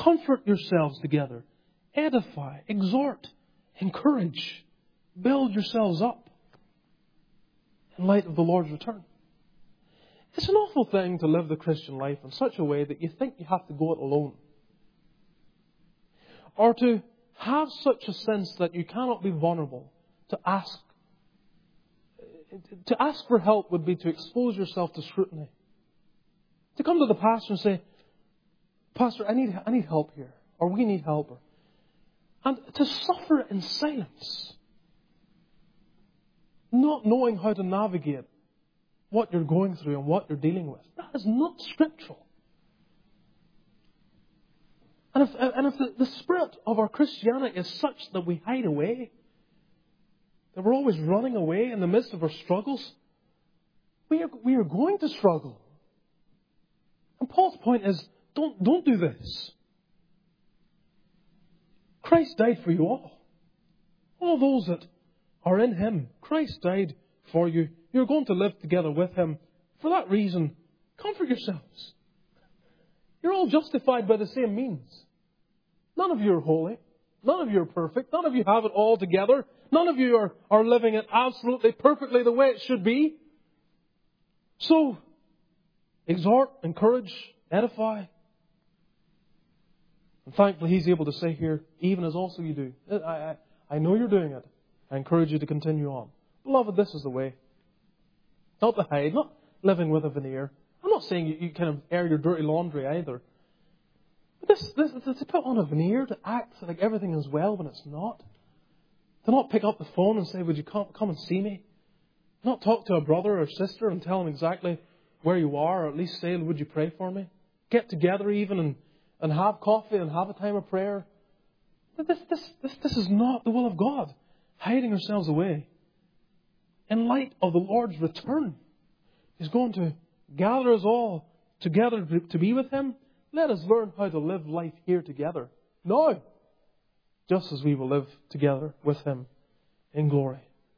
Comfort yourselves together. Edify, exhort, encourage, build yourselves up in light of the Lord's return. It's an awful thing to live the Christian life in such a way that you think you have to go it alone. Or to have such a sense that you cannot be vulnerable. To ask for help would be to expose yourself to scrutiny. To come to the pastor and say, Pastor, I need help here. Or we need help. And to suffer in silence. Not knowing how to navigate what you're going through and what you're dealing with. That is not scriptural. And if the spirit of our Christianity is such that we hide away, that we're always running away in the midst of our struggles, we are going to struggle. And Paul's point is, don't do this. Christ died for you all. All those that are in Him. Christ died for you. You're going to live together with Him. For that reason, comfort yourselves. You're all justified by the same means. None of you are holy. None of you are perfect. None of you have it all together. None of you are living it absolutely perfectly the way it should be. So, exhort, encourage, edify. And thankfully He's able to say here, even as also you do. I know you're doing it. I encourage you to continue on. Beloved, this is the way. Not to hide, not living with a veneer. I'm not saying you kind of air your dirty laundry either. But to put on a veneer, to act like everything is well when it's not. To not pick up the phone and say, would you come and see me? Not talk to a brother or sister and tell them exactly where you are, or at least say, would you pray for me? Get together even and have coffee and have a time of prayer. But this is not the will of God. Hiding ourselves away. In light of the Lord's return, He's going to gather us all together to be with Him. Let us learn how to live life here together. Now, just as we will live together with Him in glory.